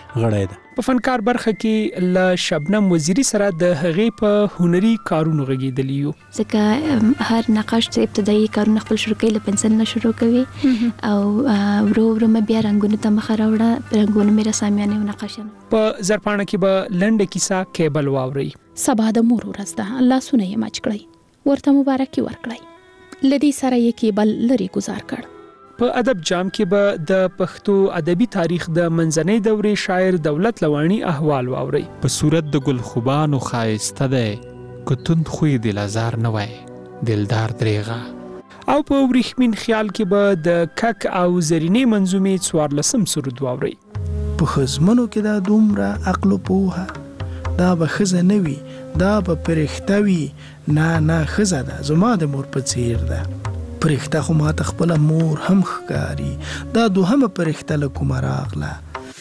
غړی ده. په فنکار برخه کې له شبنم وزیری سره د هغې په هنري کارونو غږیدلی یو. ځکه هر نقاش چې ابتدایي کارونه خپل شروع کوي له پنسل نه شروع کوي او ورو ورو مې بیا رنګونو ته مخه راوړه. رنګونه مې رسامیانې او نقاشانه. په زرپاڼه کې به لنډه کیسه کیبل واوري. سبا د مور ورځ ده، لاسونه یې مچ کړئ، ورته مبارکي ورکړئ. لدی سره یې کیبل لري گزار کړ. په ادب جام کې به د پښتو ادبي تاریخ د منځنۍ دورې شاعر دولت لوانی احوال واوري. په صورت د ګل خوبانو خایسته ده، کتوند خوې د لزار نه وای دلدار دریغه. او په وریښمین خیال کې به د کک او زرینې منظومې 14 سرود واوري. په خزمنو کې دا دومره عقل او پوهه، دا به خزه نوي، دا به پرښته وي. نه خزه ده زما د مور په څیر ده. پرښته خو ما ته خپل مور هم ښکاری، دا دوهمه پرښته له کومه راغله.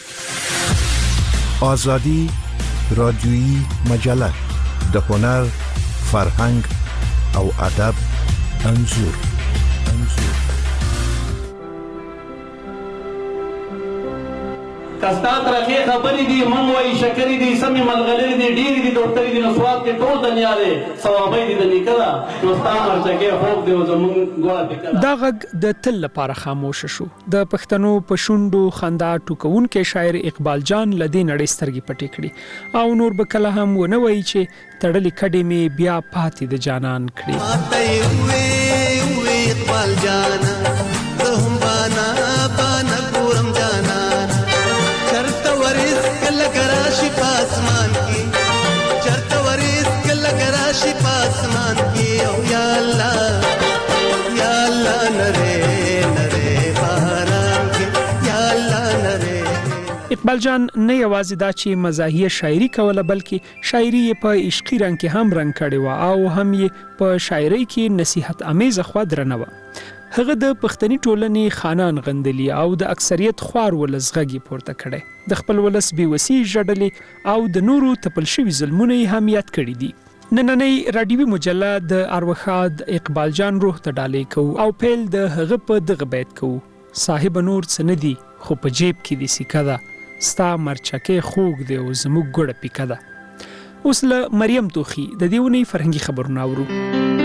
آزادی رادیویی مجله د هنر، فرهنګ او ادب انځور. کستا ترخی خبری دی منوی شکری دی سمی ملغلری دی ډیری دی ډوکټری دی نسوات کې ټول دنیا دی ثوابای دی د نیکلا نو ستا مرچکه خوب دی زمون ګوړه پکړه. دا غږ د تل لپاره خاموش شو. د پښتنو په شونډو خندا ټوکون کې شاعر اقبال جان لدی نړۍ سترګې پټې کړي او نور به کله هم ونه وایي چې تړلې کډې می بیا پاتې د جانان کړي. ماته وی اقبال جان ته هم بانا ګورم جانا چرته ورس کله کراشي پاسمان کې، چرته ورس کله کراشي پاسمان کې. او یا الله نره باران کې یا الله نره. اقبال جان نه یوازې دا چې مزاحیه شاعري کوله بلکې شاعري یې په عشقي رنګ کې هم رنګ کړی و او هم یې په شاعري کې نصیحت امیزه خوا درنه و. هغه د پښتني ټولنې خانان غندلی او د اکثریت خوار ولس غږی پورته کړي. د خپل ولس بیوسی ژړلې او د نورو تپل شوي ظلمونه یې هم یاد کړي دي. نننۍ رادیوي مجله د ارواښاد اقبال جان روح ته ډالۍ کوو او پیل د هغه په دغه بیت کوو. صاحب نور څه نه دي خو په جیب کې دي سکه ده، ستا مرچکې خوږ دی او زموږ ګوړه پیکه ده. اوس له مریم توخي د دې اونۍ فرهنګي خبرونه اورو.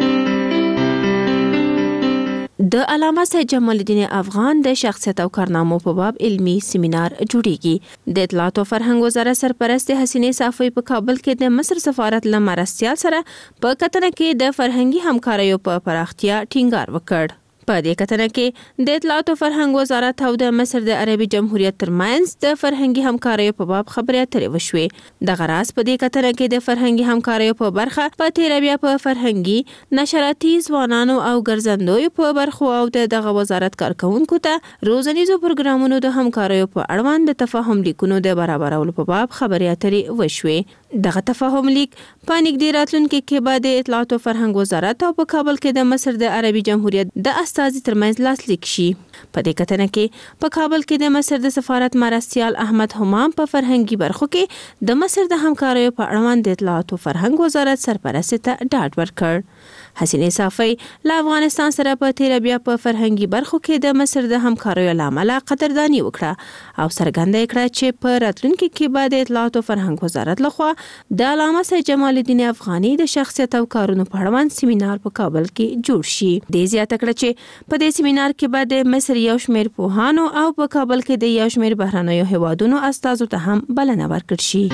د علامه سید جمال الدین افغان د شخصیت او کارنامو په باب علمی سیمینار جوړیږي. د اطلاعات او فرهنګ وزارت سرپرست حسینې صافی په کابل کې د مصر سفارت له مرستیال سره په کتنه کې د فرهنګي همکاریو په پراختیا ټینګار وکړ. په دې کتنه کې د اطلاعات او فرهنګ وزارت او د مصر د عربي جمهوریت ترمنځ د فرهنګي همکاریو په باب خبرې اترې وشوې. د غراس په دې کتنه کې د فرهنګي همکاریو په برخه په تیر بیا په فرهنګي نشراتي ځوانانو او ګرځندوی په برخو او دغه وزارت کارکونکو ته روزنیزو پروګرامونو د همکاریو په اړوند د تفاهم لیکونو د برابرولو په باب خبرې اترې وشوې. دغه تفاهم لیک په نږدې راتلونکي کې به د اطلاعات او فرهنګ وزارت او په کابل کې د مصر د عربي جمهوریت د استازي ترمنځ لاسلیک شي. په دې کتنه کې په کابل کې د مصر د سفارت مرستیال احمد همام په فرهنګي برخو کې د مصر د همکاریو په اړوند د اطلاعات او فرهنګ وزارت سرپرست ته ډاډ ورکړ. حسینې صافی له افغانستان سره په تیر بیا په فرهنګي برخو کې د مصر د همکاریو لامل قدردانی وکړه او څرګنده کړه چې په راتلونکي کې به د اطلاعات او فرهنګ وزارت لخوا د علامه سید جمال الدین افغاني د شخصیت او کارونو په اړوند سیمینار په کابل کې جوړ شي. د زیاته کړه چې په دې سیمینار کې به د مصر یو شمېر پوهانو او په کابل کې د یو شمېر بهرنیو هیوادونو استازو ته هم بلنه ورکړل شي.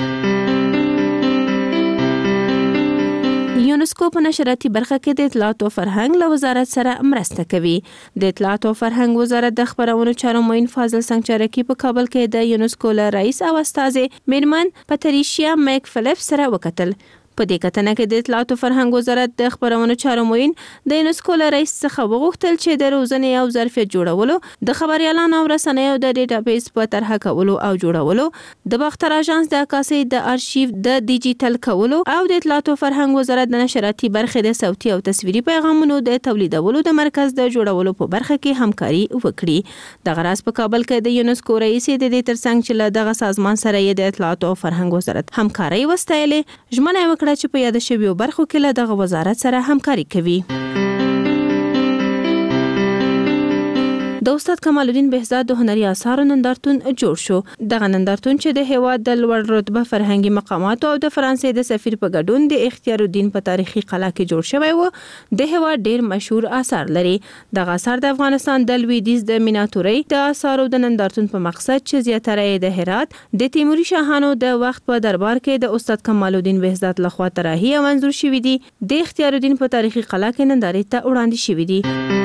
یونسکو په نشراتي برخه کې د اطلاعات او فرهنګ له وزارت سره مرسته کوي. د اطلاعات او فرهنګ وزارت د خبرونو چارو معین فاضل سنگچرکی په کابل کې د یونسکو له رئیس او استاذ میرمن پاتریشیا میک فلیپ سره وکتل. په دې کتنه کې د اطلاعات او فرهنګ وزارت د خبرونو چارو معین د یونسکو له رئیس څخه وغوښتل چې د روزنې او ظرفیت جوړولو، د خبريالانو او رسنیو د ډیټابیس په طرح کولو او جوړولو، د باختر اژانس د عکاسۍ د ارشیف د ډیجیټل کولو او د اطلاعات او فرهنګ وزارت د نشراتي برخې د صوتي او تصویري پیغامونو د تولیدولو د مرکز د جوړولو په برخه کې همکاري وکړي. د غراس په کابل کې د یونسکو رئیس د دې ترڅنګ چې له دغه سازمان سره یې د اطلاعات او فرهنګ وزارت همکاري وستایلې، ژمنه وکړه چې په یاد شویو برخو کې له دغه وزارت سره همکاري کوي. د استاد کمال الدین بهزاد د هنري آثارو نندارتون جوړ شو. دغه نندارتون چې د هیواد د لوړ رتبه فرهنګي مقاماتو او د فرانسې د سفیر په ګډون د اختیار الدین په تاریخي قلعه کې جوړ شوی و، د هیواد ډیر مشهور آثار لري. دغه آثار د افغانستان د لویدیځ د میناتورۍ د آثارو د نندارتون په مقصد چې زیاتره یې د هرات د تیموري شاهانو د وخت په دربار کې د استاد کمال الدین بهزاد لخوا طراحي او منظور شوي دي، د اختیار الدین په تاریخي قلعه کې نندارې ته وړاندې شوي دي.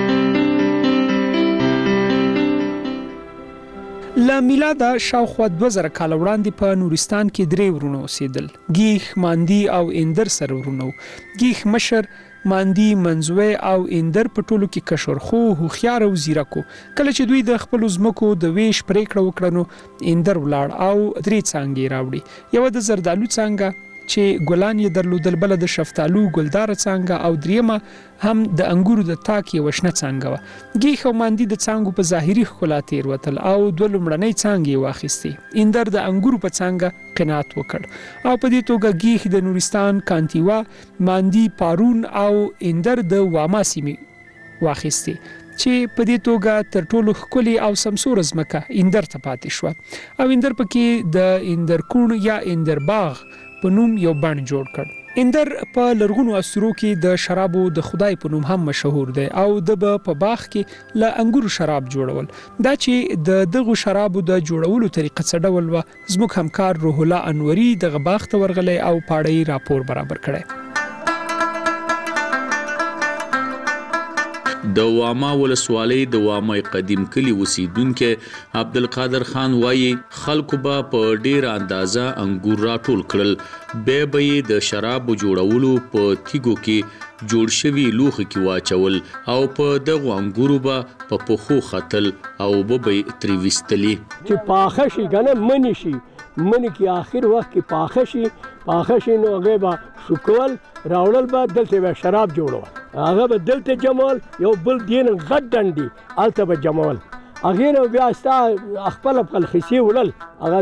له میلاده شاوخوا 2000 کال وړاندې په نورستان کې 3 ورونه اوسېدل. ګیخ، ماندی او اندر سره ورونه. ګیخ مشر، ماندی، منځوی او اندر په ټولو کې کشر خو هوښیار او زیرکو. کله چې دوی د خپل زمکو د ویش پریکړه وکړه نو اندر ولاړ او 3 څانګې راوړي. یو د زردالو څانګه چې ګلان یې درلودل، بل د شفتالو ګلدار څانګه او دریمه هم د انګورو د تاک یو شنه څانګه و. ګیخ او ماندی د څانګو په ظاهري ښکلا تیر وتل او دوه لومړنۍ څانګې واخیستې. اندر د انګورو په څانګه قناعت وکړ او په دې توګه ګیخ د نورستان کانتیوا، ماندی پارون او اندر د واما سیمې واخیستې چې په دې توګه تر ټولو ښکلي او سمسور ځمکه اندر ته پاتې شوه او اندر پکې د اندر کون یا اندر باغ په نوم یو بڼ جوړ کړ. اندر په لرغونو اسطورو کې د شرابو د خدای په نوم هم مشهور دی او د په باغ کې له انګورو شراب جوړول. دا چې د دغه شرابو د جوړولو طریقه څه ډول و، زموږ همکار روح الله انوري دغه باغ ته ورغلی او پاړی راپور برابر کړی. د واما ولسوالۍ د وامای قدیم کلی اوسیدونکو عبدالقادر خان وایي خلکو به په ډیره اندازه انګور راټول کړل، به یې د شرابو جوړولو په تیګو کې جوړ شوي لوښي کې واچول او په دغه انګورو به په پخو ختل او به ترې ویستلي چې پاخه شي کنه منی شي، منی کې آخر وخت کې پاخه شي نو هغه به شکول راوړل به دلته به شراب جوړول، هغه به دلته جمال یو بل دین غټ ډنډي الته به جمال هغه نو بیا ستا خپل خسي ولل هغه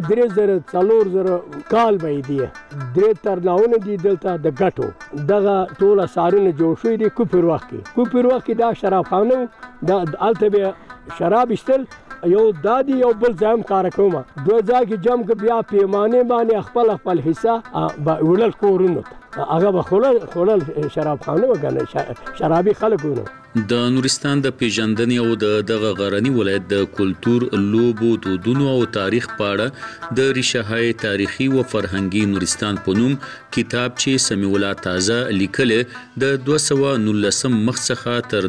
3000 کال به دی 3 ترناونه دي دلته د غټو دغه ټول سارونه جوړ شوی دي. کوپر وخت کې دا شراب خانه د الته به شراب استل یو دادی یو بل ځم کار کوم دوه ځای کې جام کې بیا پیمانه باندې خپل حصہ ولل کورونو هغه به خلل شراب خانه وګڼه شرابي خلکونه. د نورستان د پیژندنې او دغه غرنی ولایت د کلتور، لوبو، دودونو او تاریخ په اړه د ریشه‌های تاریخي او فرهنګي نورستان په نوم کتاب چې سمیع الله تازه لیکل د 219 مخ څخه تر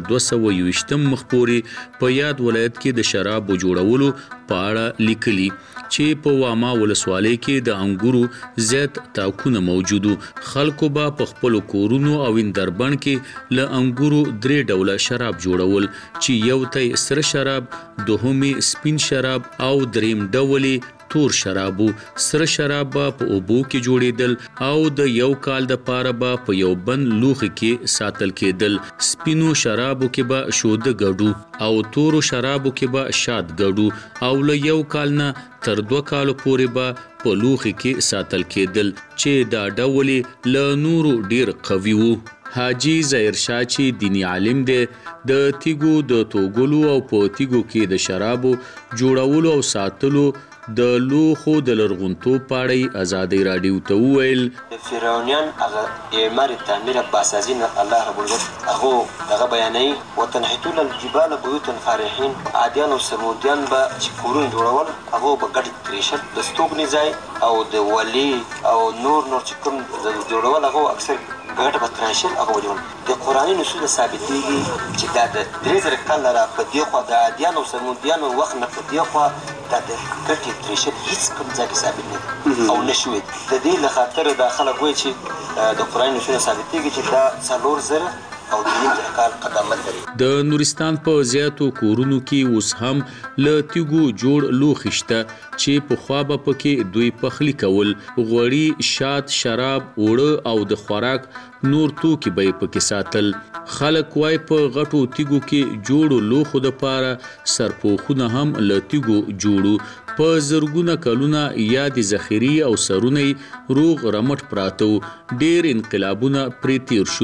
220 مخ پورې په یاد ولایت کې د شراب جوړولو په اړه لیکلي چې په واما ولسوالۍ کې د انګورو زیات تاکونه موجودو. خلکو به په خپل کورونو او اندربن کې له انګورو 3 ډوله شراب جوړول چې یو ته سره شراب، دوهمي سپین شراب او دریم ډولي تور شرابو. سره شراب په اوبو کې جوړیدل او د یو کال د پاره په یو بند لوښي کې ساتل کېدل. سپینو شرابو کې به شود ګډو او تورو شرابو کې به شاد ګډو او له یو کال نه تر 2 کالو پورې به په لوښي کې ساتل کېدل چې دا ډولي له نورو ډیر قوي وو. حاجی ظاهر شاه چې دینی عالم دی د تیګو د توګلو او په تیګو کې د شرابو جوړولو او ساتلو د لوخو د لرغونتوب پاړی ازادي رادیو ته ویل فرعونیان هغه اعمار تعمیر باسازین الله رب العزت هغه دغه بیانې وتنحتول الجبال بيوتا فارحين عادیان او سمودیان به چې کورون جوړول هغه په ګډ تریشت د ستوګنی ځای او د ولی او نور چې کوم جوړول هغه اکثر ګډ به تراشل هغه جوړول. د قرآني نصوص ثابتېږي چې دا د 3000 کال را په دې خوا د عادیان او سمودیان وخت نه په دې خوا دا د ګډ تریشت هیڅ کوم ځای کې ثابت نه او نشوي. د دې له خاطر د خلک وایي چې د قرآني نصوص ثابتېږي چې دا 4000 او د دې کال قدامت لري. د نورستان په زیاتو کورونو کې اوس هم له تیګو جوړ لوښي شته چې په خوا به پکې دوی پخلی کول، غوړي، شات، شراب، اوړه او د خوراک نور توکي به پکې ساتل. خلک وای په غټو تیګو کې جوړو لوښو د پاره سرپوخونه هم له تیګو جوړو. په زرګونه کلونه یاد ذخیری او سرونه روغ رمټ پراتو. ډیر انقلابونه پرې تیر شول.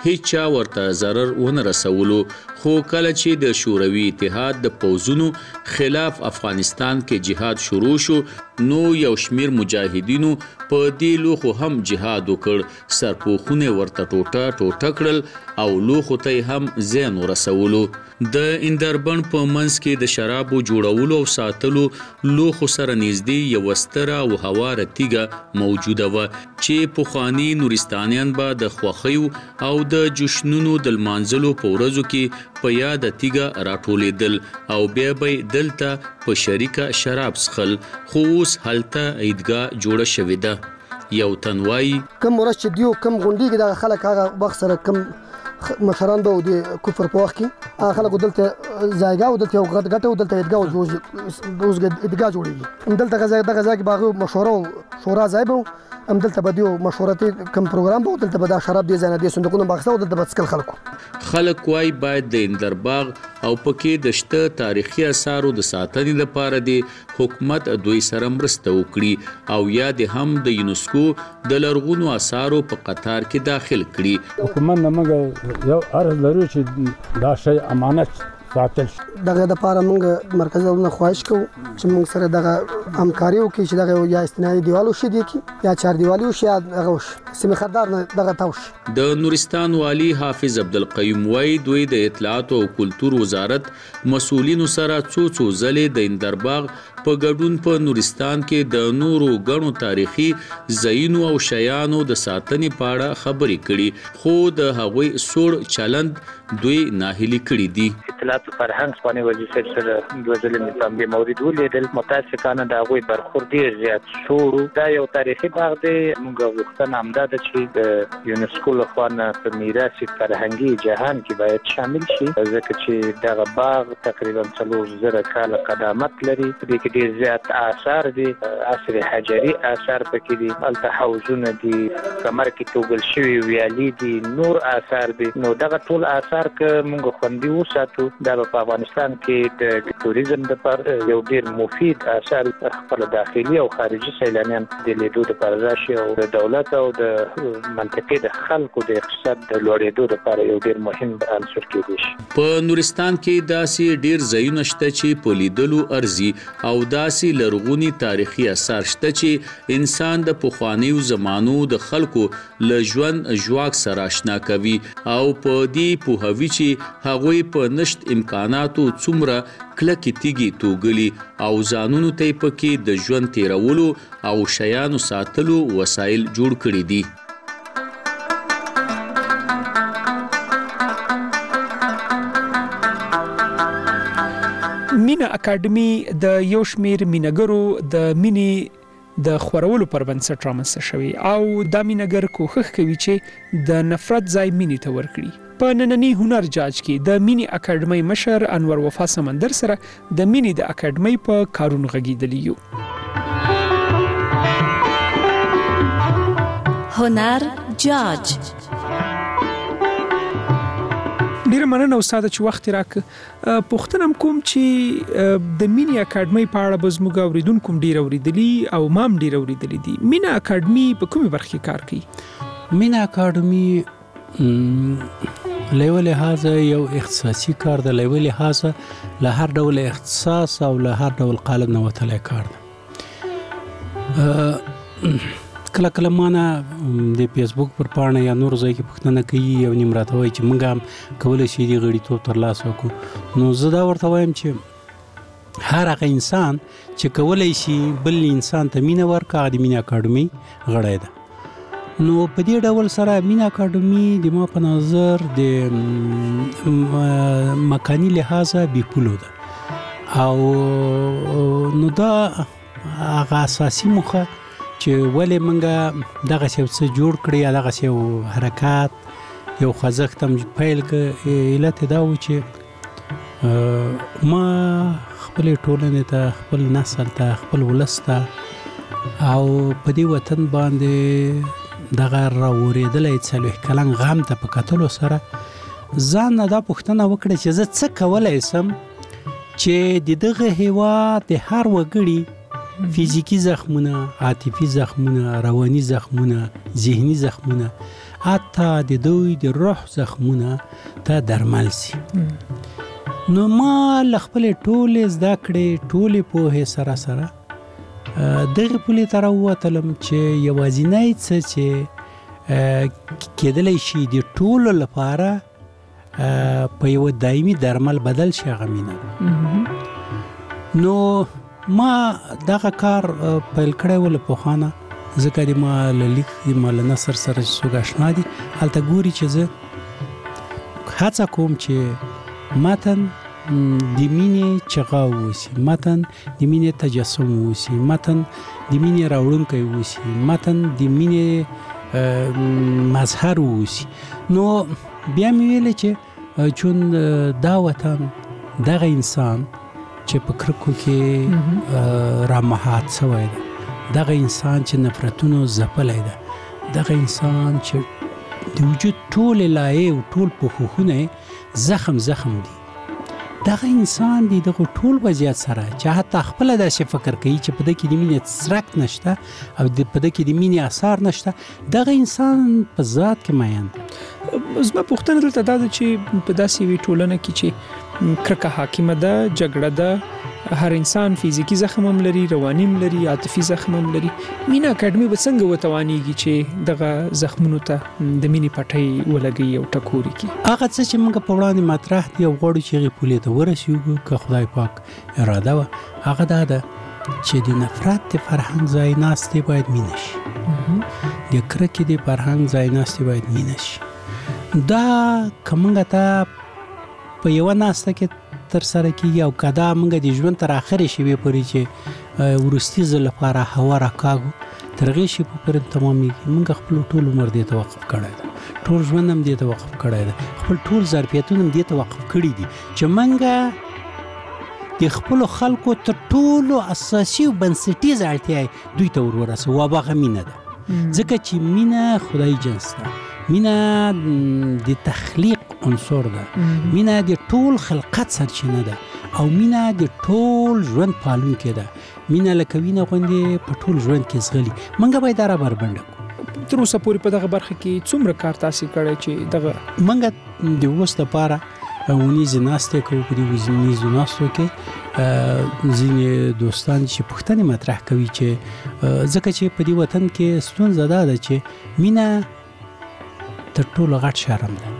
هیڅ چا ورته ضرر ونه رسولو. خو کله چې د شوروي اتحاد د پوځونو خلاف افغانستان کې جهاد شروع شو نو یو شمیر مجاهدینو په دې لوخو هم جهاد وکړ. سرپوخونه ورته ټوټه کړل او لوخو ته هم زیان ورسولو. د اندربن په منځ کې د شرابو جوړولو او ساتلو لوخو سره نږدې یو ستره او هواره تیږه موجوده وه چې پخواني نورستانیان به د خوښیو او د جشنونو د لمانځلو په ورځو کې په یاد تیږه راټولېدل او بیا به دلته په شریکه شراب څښل. خو اوس هلته عیدګاه جوړه شوې ده. یو تنوای کم ورځ چې دیو کم غونډي کې د خلک هغه وخت سره کم مشران به د کفر په وخت کې هغه خلک دلته ځایګه او دلته غټه او دلته عیدګاه عیدګاه جوړېږي. دلته غزا کې باغ مشوره او شورا ځای به هم دلته به دیو مشورتي کم پروګرام به دلته به دا شراب دي ځنه دي صندوقونه باغسته او دلته به څکل خلک وای باید د اندرباغ او پکې د شته تاریخي آثارو د ساتنې لپاره د حکومت دوی سره مرسته وکړي او یا د هم د یونسکو د لرغونو آثارو په قطار کې داخل کړي. حکومت موږ یو عرض لرو چې دا شی امانت ساتل شي. دغه د پاره موږ مرکزي ولونه خواهش کوو چې موږ سره دغه همکاري وکړي چې دغه یا استنادي دیوالو شي دي کی یا چار دیوالي شي یا دغه سیمه خدار نه دغه تاوش. د نورستان والی حافظ عبدالقیوم وای دوی د اطلاعات او کلتور وزارت مسؤلینو سره څو ځلې د اندرباغ په ګډون په نورستان کې د نورو غنو تاریخي ځایونو او شیانو د ساتنې په اړه خبرې کړي خو د هغوی سوړ چلند دوی ناهیلي کړي دي. اطلاعات فرهنګ باندې وزیر سره د وزیر نظام به مورید ولیدل متاسفانه دا هغوی برخورد ډیر زیات شوړو. دا یو تاریخي باغ دی. موږ غوښتنه همدا ده چې د یونسکو لخوا په میراث فرهنګي جهان کې باید شامل شي ځکه چې دغه باغ تقریبا 4000 کاله قدامت لري. په دې کې ډیر زیات آثار دي. عصر حجري آثار پکې دي. هلته حوضونه دي کمر کې توږل شوي ویالې دي نور آثار دي. نو دغه ټول آثار که موږ خوندي وساتو دا په افغانستان کې د توریزم لپاره یو ډیر مفید اثر خپل داخلي او خارجي سیلانیان د لیدو لپاره راشي او د دولت او د منطقې د خلکو د اقتصاد د لوړېدو لپاره یو ډیر مهم عنصر کېدی شي. په نورستان کې داسې ډیر ځایونه شته چې په لیدلو ارزي او داسې لرغوني تاریخي اثار شته چې انسان د پخوانیو زمانو د خلکو له ژوند ژواک سره آشنا کوي او په دې پوهوي چې هغوی په نشت امکاناتو څومره کلکې تیږې توږلي او ځانونو ته یې پکې د ژوند تیرولو او شیانو ساتلو وسایل جوړ کړي دي. مینا اکیډمي د یو شمیر مینګرو د مینې د خورولو پر بنسټ رامنځته شوی او دا مینګر کوښښ کوي چې د نفرت ځای مینې ته ورکړي. په نننی هنر جاج کې د مینی اکیډمي مشر انور وفا سمندر سره د مینی د اکیډمي په کارونو غږیدلی یو. هنر جاج ډیر مننه استاد چې وخت راک. پوښتنه کوم چې د مینی اکیډمي په اړه به زموږ اوریدونکو ډیر اوریدلی او مام ډیر اوریدلی دي. مینا اکیډمي په کومه برخه کار کوي؟ مینا اکیډمي له لحاظ یو اختصاصي کار ده. له لحاظ له هر ډول اختصاص او له هر ډول قالب نه وتلی کار ده. کله کله مانه د فیسبوک پر پاڼه یا نور ځای کې پوښتنه کوي او نیم راته وایي چې موږ هم کولی شي دې غړیتوب ترلاسه وکړو. نو زه دا ورته وایم چې هر هغه انسان چې کولی شي بل انسان ته مینه ورکړي هغه د مینه اکیډمي غړی ده. نو په دې ډول سره مینه اکیډمي د ما په نظر د مکاني لحاظه بیپولو ده او نو دا هغه اساسي موخه چې ولې موږ دغه څه جوړ کړی یا دغه یو حرکات یو خوځښت هم پیل کړ. علت دا و چې ما خپل ټولنې ته خپل نسل ته خپل ولس ته او په دې وطن باندې دغه راورېدلی 40 کلن غم ته په کتلو سره ځان نه دا پوښتنه وکړه چې زه څه کولی شم چې د دغه هېواد د هر وګړي فیزیکی زخمونه، عاطفي زخمونه، رواني زخمونه، ذهني زخمونه حتی د دوی د روح زخمونه ته درمل سي. نو ما له خپلې ټولې زده کړې ټولې پوهې سره سره دغې پولې ته راووتلم چې یوازینی څه چې کېدلی شي د ټولو لپاره په یو دایمي درمل بدل شي هغه مینه ده. نو ما دغه کار پیل کړی و له پخوانه، ځکه د ما له لیک د ما له نثر سره چې څوک اشنا دي هلته ګوري چې زه هڅه کوم چې متن د مینې چغا اوسي، متن د مینې تجسم اوسي، متن د مینې راوړونکی اوسي، متن د مینې مظهر اوسي. نو بیا مې ویلې چې چون دا وطن دغه انسان چې په کرکو کې رامحات شوی ده، دغه انسان چې نفرتونو ځپلی ده، دغه انسان چې د وجود ټول لایې او ټول پوښښونه زخم دي، دغه انسان د دغه ټول وضعیت سره چې حتی خپل داسې فکر کوي چې په دې کې د مینې څرک نشته او په دې کې د مینې اثار نشته، دغه انسان په ذات کې مین. زما پوښتنه دلته دا ده چې په داسې یوې ټولنه کې چې کرکه حاکمه ده، جګړه ده، هر انسان فزیکی زخم هم لري، رواني هم لري، عاطفي زخم هم لري، مینا اکیډمي به څنګه وتوانیږي چې دغه زخمونو ته د مینې پټۍ ولګي او ټکوري کی؟ هغه څه چې موږ په وړاندې مطرح دي او غواړو چې هغې پولې ته ورسېږو که خدای پاک اراده وه، هغه دا ده چې د نفرت د فرهنګ ځای ناستې باید مینه شي، د کرکې د فرهنګ ځای ناستې باید مینه شي. دا که موږ ته په یوه ناسته کې تر سره کېږي او که دا موږ د ژوند تر اخرې شېبې پورې چې وروستي ځل لپاره هوا راکاږو تر هغې شېبې پورې تمامېږي، موږ خپل ټول عمر دې ته وقف کړی ده، ټول ژوند هم دې ته وقف کړی ده، خپل ټول ظرفیتونه هم دې ته وقف کړي دي چې موږ د خپلو خلکو تر ټولو اساسي او بنسټیزه اړتیا دوی ته ورورسوو، او هغه مینه ده. ځکه چې مینه خدای جنس ده، مینه د تخلیق عنصر ده، مینه د ټول خلقت سرچینه ده، او مینه د ټول ژوند پالونکې ده. مینه لکه وینه غوندې په ټول ژوند کې ځغلي. موږ باید دا بربنډه کړو. تر اوسه پورې په دغه برخه کې څومره کار تاسې کړی چې دغه موږ د اوس لپاره ونیزې ناستې کوو. په دې ونیزو ناستو کې ځینې دوستان چې پوښتنې مطرح کوي چې ځکه چې په دې وطن کې ستونزه دا ده چې مینه تر ټولو غټ شرم ده.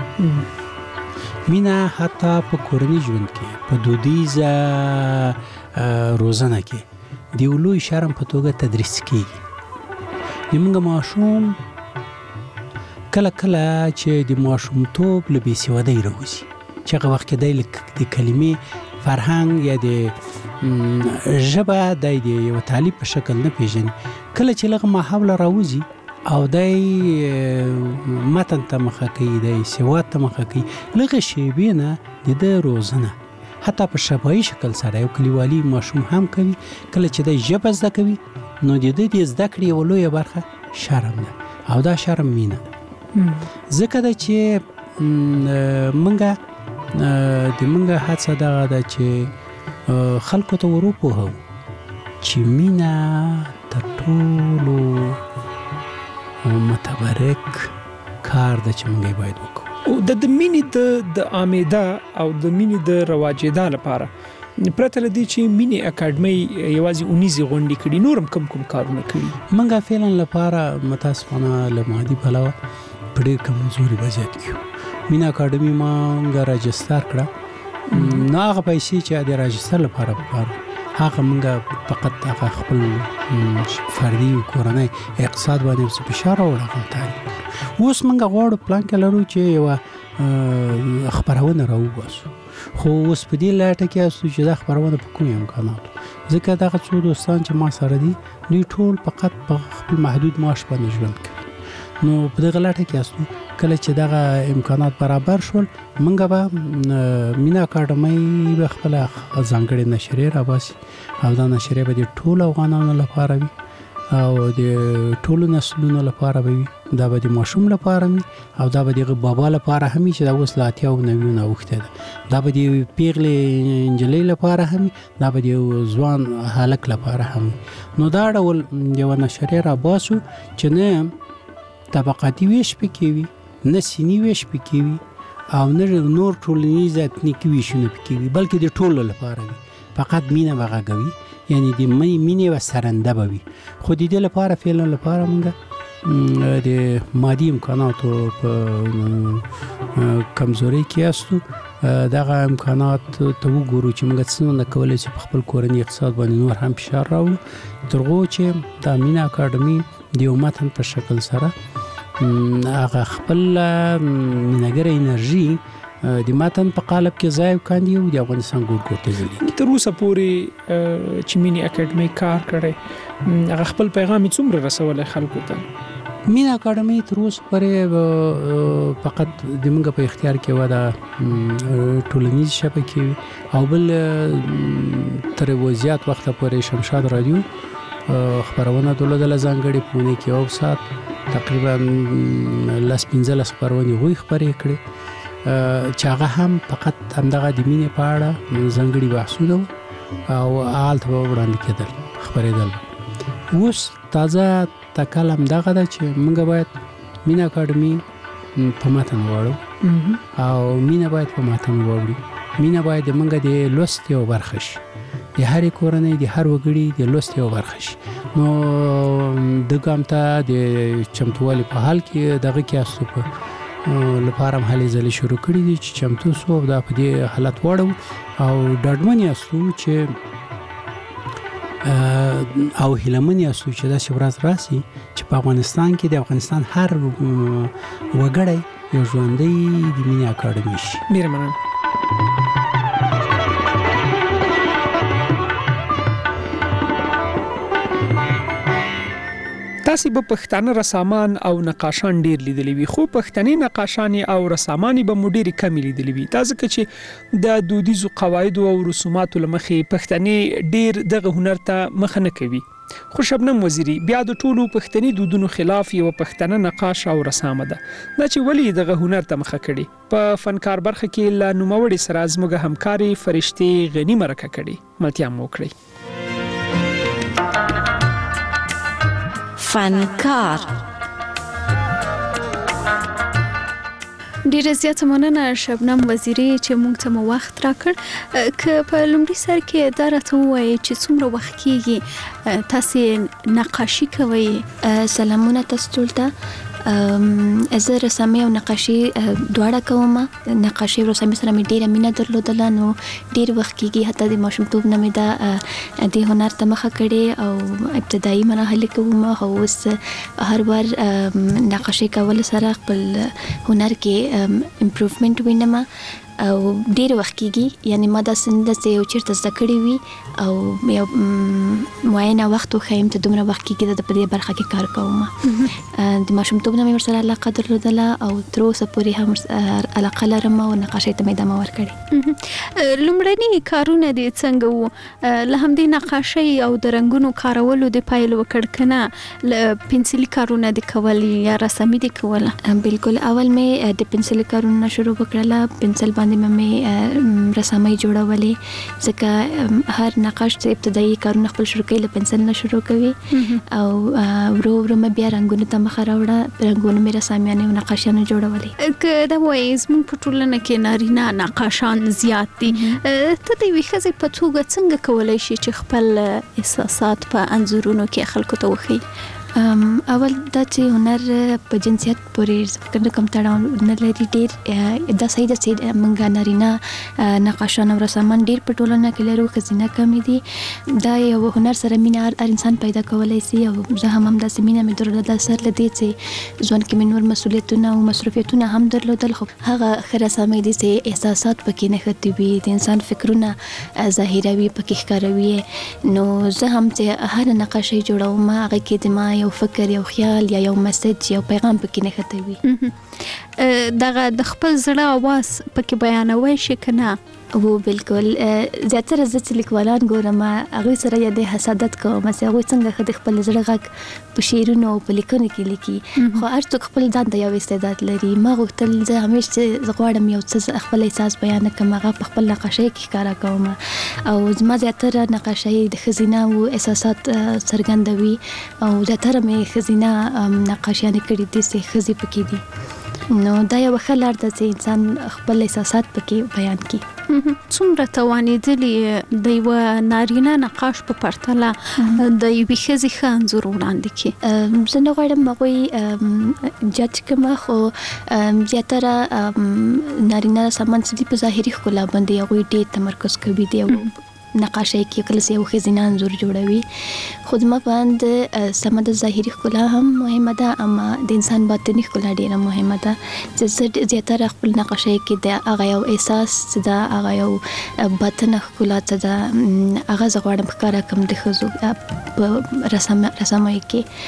مینه حتی په کورني ژوند کې په دودیزه روزنه کې د یو لوی شرم په توګه تدریس کېږي. زموږ ماشوم کله چې د ماشومتوب له بېسوادۍ راوځي، چې هغه وخت کې دی د کلمې فرهنګ یا د ژبه دی د یو تعلیب په شکل نه پېژني، کله چې لږ ماحوله راوځي او دی متن ته مخه کوي، دی سواد ته مخه کوي، لږه شیبې نه د ده روزنه حتی په شفاهي شکل سره یو کلیوالي ماشوم هم کوي. کله چې دی ژبه زده کوي نو د ده د زده کړې یوه لویه برخه شرم ده، او دا شرم مینه ده. ځکه ده چې موږ هڅه دغه ده چې خلکو ته وروپوهو چې مینه تر ټولو متبرک کار ده چې موږ باید وکړو. او د مینې د عامېدا او د مینې د رواجېدا لپاره پرته له دې چې مینې اکاډمۍ یوازې اونیزې غونډې کړي، نور هم کوم کارونه کړي؟ موږ فعلا لپاره متاسفانه له مادي پلوه په ډېر کمزوري وضعیت کې یو. مینه اکاډمي موږ راجستر کړه، نو هغه پیسې چې د راجستر لپاره پکار هغه موږ فقط هغه خپل فردي او کورنۍ اقتصاد باندې فشار راوړل. اوس موږ غواړو پلان کې لرو چې یوه خپرونه راوباسو، خو اوس په دې لټه کې یاستو چې دا خپرونه په کوم امکاناتو، ځکه دغه څو دوستان چې ما سره دي دوی ټول فقط په خپل محدود معاش باندې ژوند کوي. نو په دغه لټه کې یاستو کله چې دغه امکانات برابر شول موږ به مینه اکاډمۍ به خپله ځانګړې نشریې راباسي، او دا نشریې به د ټولو افغانانو لپاره وي او د ټولو نسلونو لپاره به وي. دا به د ماشوم لپاره وي او دا به د بابا لپاره هم چې دا اوس له 80 او 90 اوښتې ده. دا به د پیغلې نجلۍ لپاره هم، دا به د ځوان هلک لپاره هم. نو دا ډول یوه نشریې راباسو چې نه طبقاتي ویش پکې وي، نه سینی ویش پکې وي او نه نور ټولنیز اتنیکي ویشونه پکې وي، بلکې د ټولو لپاره وي. فقط مینه به غږوي، یعنی د مینې و سرنده به وي. خو د دې لپاره فعلا لپاره موږ د مادي امکاناتو په کمزوري کې یاستو. دغه امکانات ته وګورو چې موږ څنګه کولای شو په خپل کورنی اقتصاد باندې نور هم فشار راوړو، ترغو چې د مینا اکاډمي د یو متن په شکل سره هغه خپل مینګر انرژي د متن په قالب کې ځای وکاندي او د افغانستان ګور ته ځي. تر اوسه پورې چې مینی اکاډمي کار کړي، هغه خپل پیغام څومره رسولای خلکو ته؟ مینا اکاډمي تر اوسه پورې فقط د موږ په اختیار کې و د ټولنیز شبکې او بل تر وضعیت وخت پورې شمشاد رادیو خبرونه دولت ځانګړي پونه کې او سات تقریبا 15 خبرونه غوي خبرې کړې چې هغه هم فقط همدغه د مینې په اړه ځانګړي بحثونه او حالت وړاندې کېدل خبرېدل. اوس تازه تکلم دغه ده چې موږ باید مینا اکاډمي په متن وړو او مینا باید په متن وړو. مینا باید موږ د لوست یو برخه شي، د هرې کورنۍ د هر وګړي د لوست یو برخه شي. نو د ګام ته د چمتووالي په حال کې دغه کې استو په لپاره هم هلې ځلې شروع کړي دي چې چمتو سو دا په دې حالت وړو او ډاډمن یاستو چې او هیلمن یاستو چې دا شبراز راسي چې په افغانستان کې د افغانستان هر وګړی یو ژوندۍ د مینې اکاډمي شي. ډېر مننه. تاسو به پښتانه رسامان او نقاشان ډیر لیدلی وي، خو پښتني نقاشان او رسامان به مو ډیر کم لیدلی وي. تاسو چې د دودیزو قواعد او رسوماتو لمخې پښتني ډیر دغه هنر ته مخ نه کوي. خو شبنم وزیری بیا د ټولو پښتني دودونو خلاف یو پښتنه نقاش او رسامه ده. دا چې ولی دغه هنر ته مخ کړي. په فنکار برخه کې لا نوموړي سره زموږ همکاري فرشتي غنی مرکه کړي. ملتیا مو کړی. فنکار. ډیره زیاته مننه شبنم وزیری چې موږ ته مو وخت راکړ. که په لومړي سر کې دا راته ووایي چې څومره وخت کېږي تاسې نقاشي کوئ؟ سلامونه تاسو ټول ته. زه رسامي او نقاشي دواړه کوم. نقاشي او رسامي سره مې ډیره مینه درلودله، نو ډیر وخت کېږي حتی د ماشومتوب نه مې دا د هنر ته مخه کړې او ابتدایي مراحل کوم او اوس هر بار نقاشي کول سره خپل هنر کې امپروومنت وینم او ډیر وخت کېږي. یعنی ما دا څنګه چې یو چیرته زده کړی وي او یو معینه وخت وخیم ته دومره وخت کېږي د په دې برخه کې کار کوم. د ماشومتوب نه مې ورسره علاقه درلودله او تر اوسه پورې هم علاقه لرم او نقاشۍ ته مې ادامه ورکړې. لومړني کارونه دې څنګه وو؟ له همدې نقاشۍ او د رنګونو کارولو د پیل وکړ که نه له پنسلي کارونه دې کول یا رسامي دې کوله؟ بالکل اول مې د پنسلي کارونه شروع وکړله. پنسل باندې مې رسامۍ جوړولې ځکه هر نقاش چې ابتدایي کارونه خپل شروع کوي له پنسل نه شروع کوي او ورو ورو مې بیا رنګونو ته مخه راوړه. رنګونه مې رسامیانې او نقاشیانې جوړولې. که دا وایي زموږ په ټولنه کې نارینه نقاشان زیات دي، ته د یوې ښځې په توګه څنګه کولی شي چې خپل احساسات په انځورونو کې خلکو ته وښیي؟ اول دا چې هنر په جنسیت پورې فکر کوم تړاو نه لري. ډیر دا صحیح ده چې موږ نارینه نقاشان او رسامان ډیر په ټولنه کې لرو، ښځینه کمې دي. دا یو هنر سره مینه هر انسان پیدا کولی شي او زه هم همداسې مینه مې درلوده سر له دې چې ژوند کې مې نور مسؤلیتونه او مصروفیتونه هم درلودل، خو هغه ښه رسامۍ دي چې احساسات پکې نښتي وي، د انسان فکرونه ظاهروي پکې ښکاروي. نو زه هم چې هر نقاشۍ جوړوم هغه کې د ما یو فکر، یو خیال یا یو میسج، یو پیغام پکې نښتی وي. دغه د خپل زړه اواز پکې بیانوي شي که نه؟ وو بالکل زیاتره زه چې لیکوالان ګورم هغوی سره یا د حسادت کوم چې هغوی څنګه ښه د خپل زړه غږ په شعرونو او په لیکنو کې لیکي خو هر څوک خپل ځان ته یو استعداد لري. ما غوښتل زه همیشه چې زه غواړم یو څه خپل احساس بیان کړم هغه په خپل نقاشۍ کې ښکاره کوم او زما زیاتره نقاشۍ د ښځینه او احساسات څرګندوي او زیاتره مې ښځینه نقاشیانې کړي دي چې ښځې پکې دي. نو دا یو ښه لار ده چې انسان خپل احساسات پکې بیان کړي. څومره توانېدلې د یوه نارینه نقاش په پرتله د یوې ښځې ښه انځور وړاندې کړي؟ زه نه غواړم هغوی جج کړم خو زیاتره نارینه رسامان چې دي په ظاهري ښکلا باندې هغوی ډېر تمرکز کوي دي او نقاشۍ کې کله چې یو ښځینه انځور جوړوي خو زما په اند سمه د ظاهري ښکلا هم مهمه ده اما د انسان باطني ښکلا ډېره مهمه ده چې زه زیاتره خپل نقاشۍ کې د هغه یو احساس چې ده هغه یو باطنه ښکلا چې ده هغه زه غواړم ښکاره کړم د ښځو په رسامۍ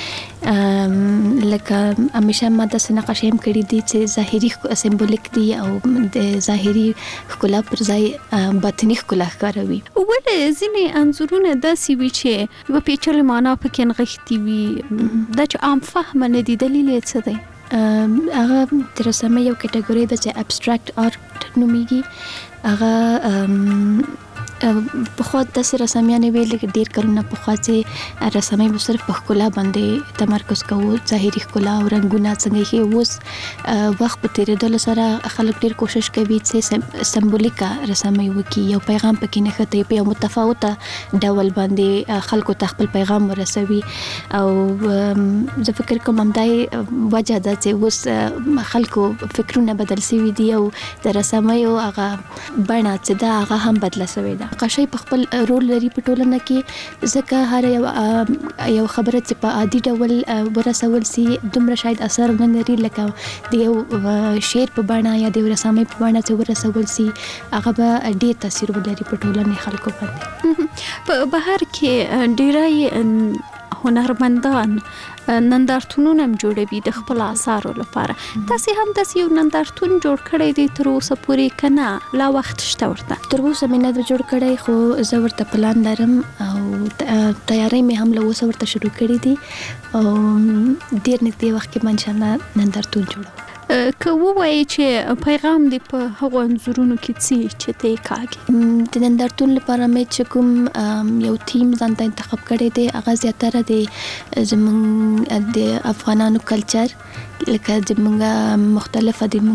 کې. لکه همیشه ما داسې نقاشۍ هم کړي دي چې ظاهري سمبولیک دي او د ظاهري ښکلا پر ځای باطني ښکلا ښکاروي. ولې ځینې انځورونه داسې وي چې یوه پیچلې معنا پکې نغښتې وي دا چې عام فهمه نه دي، دلیل یې څه دی؟ هغه د رسامۍ یو کټګورۍ ده چې ابستراکټ آرټ نومیږي. هغه پخوا داسې رسامیانې وې لکه ډېر کلونه پخوا چې رسامۍ به صرف په ښکلا باندې تمرکز کوو، ظاهري ښکلا او رنګونه څنګه ښیي. اوس وخت په تېرېدلو سره خلک ډېر کوشش کوي چې سمبولیکه رسامۍ وکړي، یو پیغام پکې نښتی په یو متفاوته ډول باندې خلکو ته خپل پیغام ورسوي. او زه فکر کوم همدا وجه ده چې اوس خلکو فکرونه بدل سوي دي او د رسامیو هغه بڼه چې ده هغه هم بدله سوې ده. نقاشۍ په خپل رول لري په ټولنه کې ځکه هر یو خبره چې په عادي ډول ورسول سي دومره شاید اثر نه لري لکه د یو شعر په بڼه یا د یو رسامۍ په بڼه چې ورسول سي هغه به ډېر تاثیر ولري په ټولنې خلکو باندې. په بهر کې ډېری هنرمندان نندارتونونه هم جوړوي د خپل اثارو لپاره. تاسې هم داسې یو نندارتون جوړ کړی دی تر اوسه پورې که نه لا وخت شته ورته؟ تر اوسه مې نه ده جوړ کړی خو زه ورته پلان لرم او تیاری مې هم له اوسه ورته شروع کړي دي او ډېر نږدې وخت کې به انشاءالله نندارتون جوړوم. که ووایې چې پیغام دی په هغو انځورونو کې څه چې ته یې کاږې؟ د نندارتون لپاره مې چې کوم یو تیم ځان ته انتخاب کړی دی هغه زیاتره د زموږ د افغانانو کلچر لکه زموږ مختلفه دي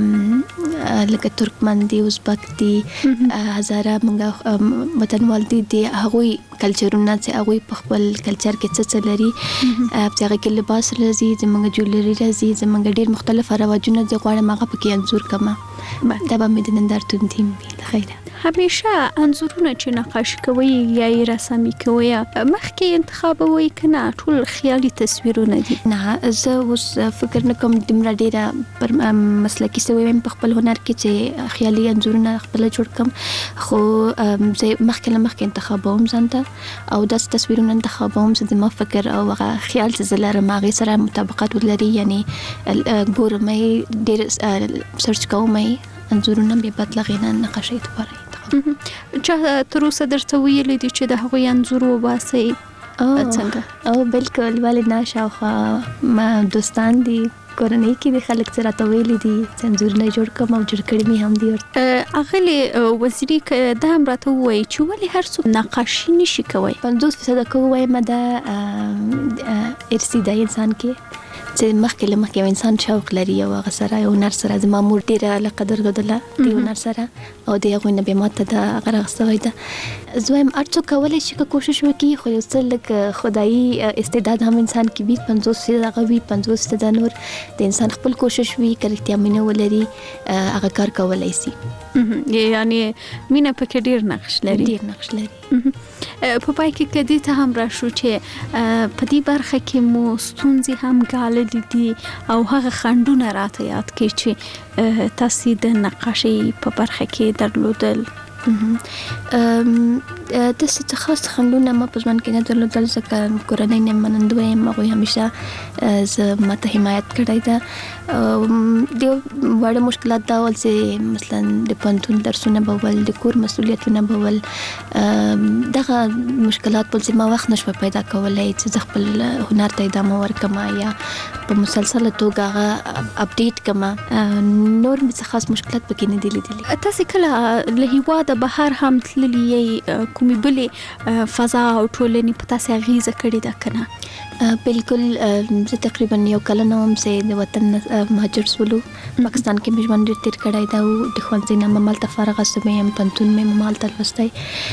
موږ لکه ترکمن دي، ازبک دي، هزاره موږ وطنوال دي د هغوی کلچرونه چې هغوی په خپل کلچر کې څه لري په هغه کې لباس راځي، زموږ جولري راځي، زموږ ډېر مختلف رواجونه زه غواړم هغه پکې انځور کړم. دا به مې د نندارتون تیم وي. د خیره همیشه انځورونه چې نقاشي کوئ یا یې رسامي کوئ مخکې انتخابوئ که نه ټول خیالي تصویرونه دي؟ نه زه اوس فکر نه کوم دومره ډېره پر مسلکي سوی یم په خپل هنر کې چې خیالي انځورونه خپله جوړ کړم خو زه مخکې له مخکې انتخابوم ځان ته او داسې تصویرونه انتخابوم چې زما فکر او هغه خیال چې زه لرم هغې سره مطابقت ولري. یعنې ګورم یې ډېر سرچ کوم یې انځورونه بیا بعد له هغې نه نقاشۍ دپاره چا تر اوسه درته ویلي دي چې د هغوی انځور وباسئ؟ څنګه؟ او بالکل ولې نه، شاوخوا ما دوستان دي کورنۍ کې د خلک چې راته ویلي دي چې انځورونه جوړ کړم او جوړ کړي مې هم دي ورته. اغلې وزیري که دا هم راته ووایي چې ولې هر څوک نقاشي نشي کوی؟ 50% که ووایم دا ارثي ده انسان کې چې مخکې له مخکې یو انسان شوق لري او هغه سره یو هنر سره زما مور ډېره علاقه درلودله د هنر سره او د هغوی نه بیا ماته دا هغه راغستوی ده. زه وایم هر څوک کولی شي که کوشش وکړي خو یو څه لږ خدایي استعداد هم انسان کې وي، 50% هغه وي 50% نور د انسان خپل کوشش وي که رښتیا مینه ولري هغه کار کولی سي. یعنې مینه پکې ډېر نقش لري؟ ډېر نقش لري. په پای کې که دې ته هم راشو چې په دې برخه کې مو ستونزې هم ګاللې دي او هغه خنډونه راته یاد کړئ چې تاسې د نقاشۍ په برخه کې درلودل. د څه خاص خندونه ما په ځوان کې نه درلودل ځکه کورنۍ نه منندوی یم هغوی همیشه زه ماته حمایت کړی ده. د وړه مشکلات دا ول چې مثلا د پوهنتون درسونه به ول د کور مسؤلیتونه به ول دغه مشکلات په ما وخت نشو پیدا کولای چې زه خپل هنر ته ادامه ورکړم یا په مسلسل توګه هغه اپډیټ کړم. نور مې خاص مشکلات پکې نه دي لیدلي. تاسو کله له هیواده بهر هم تللی کومې بلې فضا او ټولنې په تاسو اغیزه کړې ده کنه؟ بالکل زه تقریبا یو کال نه وم چې د وطن مهاجر شولو. پاکستان کې مې ژوند ډېر تیر کړی دا او د ښوونځي نه مې مالته فارغه شوې یم، پوهنتون مې مالته لوستی.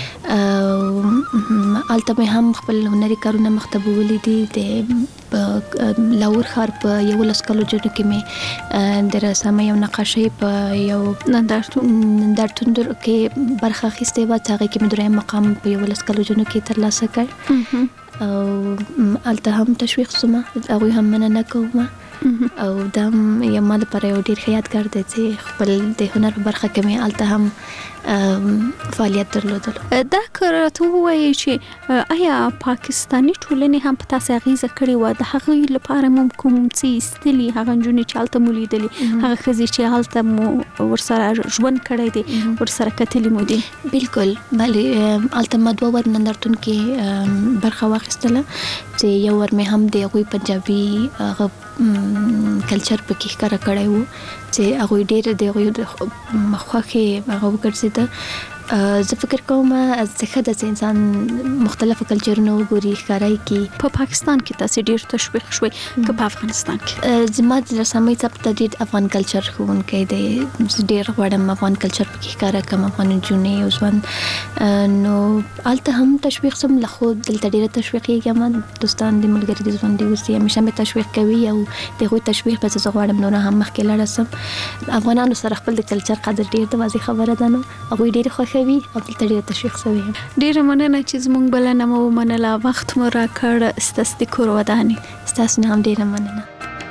هلته مې هم خپل هنري کارونه مخته بیولي دي. د لاهور ښار په 11 کالو جنو کې مې د رسامۍ او نقاشۍ په یو نندارتون کې برخه اخیستې وه چې هغې کې مې دریم مقام په 11 کالو جنو کې ترلاسه کړ. او هلته هم تشویق شوم، هغوی هم مننه کوم. او دا یو ما لپاره یو ډېر ښه یادګار دی چې خپل د هنر په برخه کې مې هلته هم فعالیت درلودلو. دا که راته ووایې چې آیا پاکستاني ټولنې هم په تاسې اغیزه کړې وه؟ د هغوی لپاره مو کوم څه ایستلي هغه نجونې چې هلته مو لیدلي، هغه ښځې چې هلته مو ورسره ژوند کړی دی، ورسره کتلي مو دي؟ بالکل بلې، هلته ما 2 ور نندارتون کې برخه واخیستله چې یو ور مې هم د هغوی پنجابي هغه کلچر پکې ښکاره کړی و چې هغوی ډېر د هغوی د خوښې هغه وګرځېده. زه فکر کوم چې ښه ده چې انسان مختلفو کلچرونو وګوري، ښکاره کړي. په پاکستان کې تاسې ډېر تشویق شوئ که په افغانستان کې؟ زما د رسامۍ څخه ته ډېر افغان کلچر ښوونکی دی. زه ډېر غواړم افغان کلچر پکې ښکاره کړم، افغان نجونې او ځوان. نو هلته هم تشویق شوم، له خو دلته ډېره تشویقېږم. دوستان د ملګري د ژوند دي اوسي همیشه مې تشویق کوي او د هغوی تشویق به زه غواړم نور هم مخکې لاړه شم. افغانانو سره خپل د کلچر قدر ډېر د واضح خبره ده. نو هغوی ډېر خوښوي او دلته ډېر تشویق شوی یم. ډېره مننه چې زموږ بلنه مو ومنله، وخت مو راکړ. ستاسو د کور ودانې. ستاسو نه هم ډېره مننه.